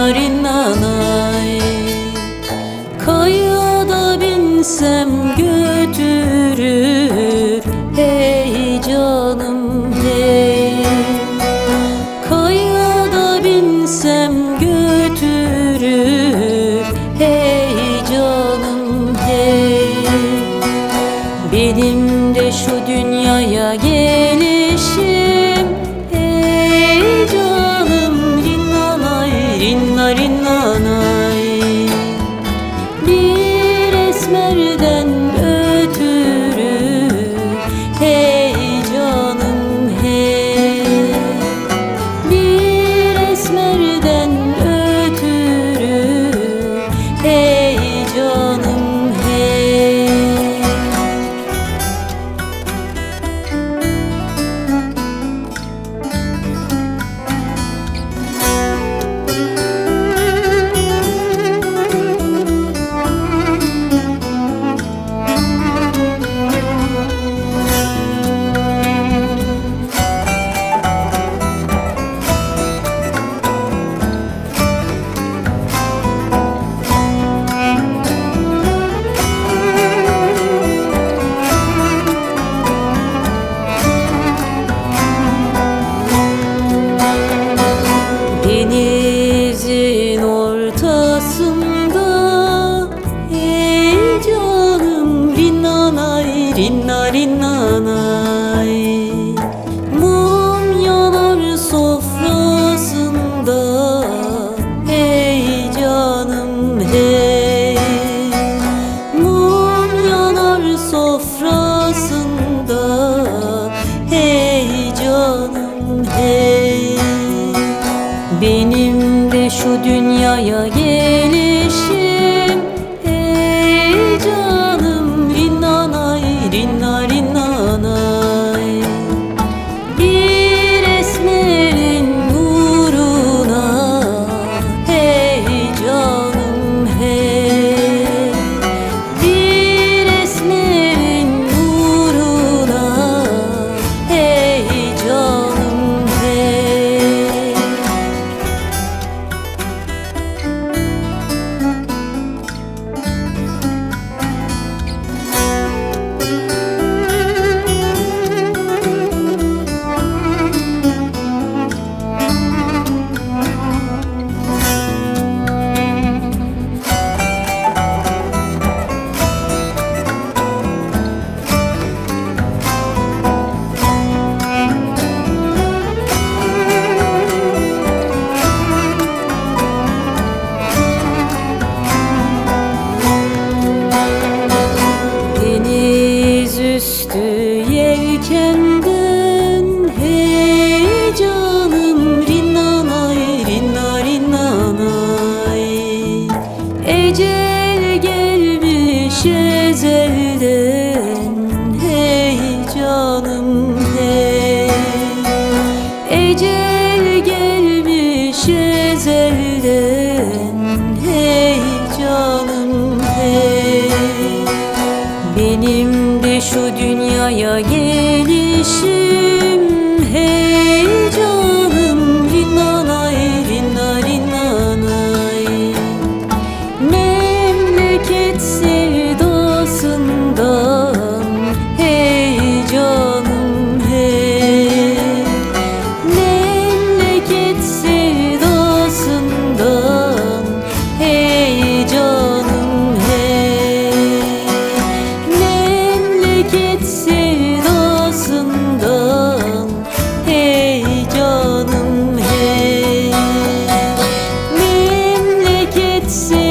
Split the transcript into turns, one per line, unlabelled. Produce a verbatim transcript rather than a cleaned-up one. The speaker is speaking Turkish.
rinnarinanay. Kayada binsem götürür, hey canım hey. Kayada binsem götürür, hey canım hey. Benim de şu dünyaya gelişim, hey canım rinnanay, rinna rinnanay. Bir esmerden ötürü, hey canım hey. Bir esmerden ötürü, hey canım hey. Denizin ortasında, hey canım rinnanay, rinna rinnanay. Mum yanar sofrasında, hey canım hey. Mum yanar sofrasında, hey canım hey. Benim de şu dünyaya gelişim, hey canım rinnanay, rinna rinnanay. Bir esmerin uğruna, hey canım hey. Bir esmerin uğruna, hey canım hey. Deniz üstü yelkenden, hey canım rinnanay, rinna rinnanay. Ecel gelmiş ezelden, hey canım hey. Ecel gelmiş ezelden, hey canım hey. Benim de şu dünyaya gelişim, hey canım rinnanay, rinna rinnanay. Memleket sevdasından, hey canım hey. Memleket sevdasından, hey canım hey. Memleket sevdasından, hey canım hey. Memleket sevdasından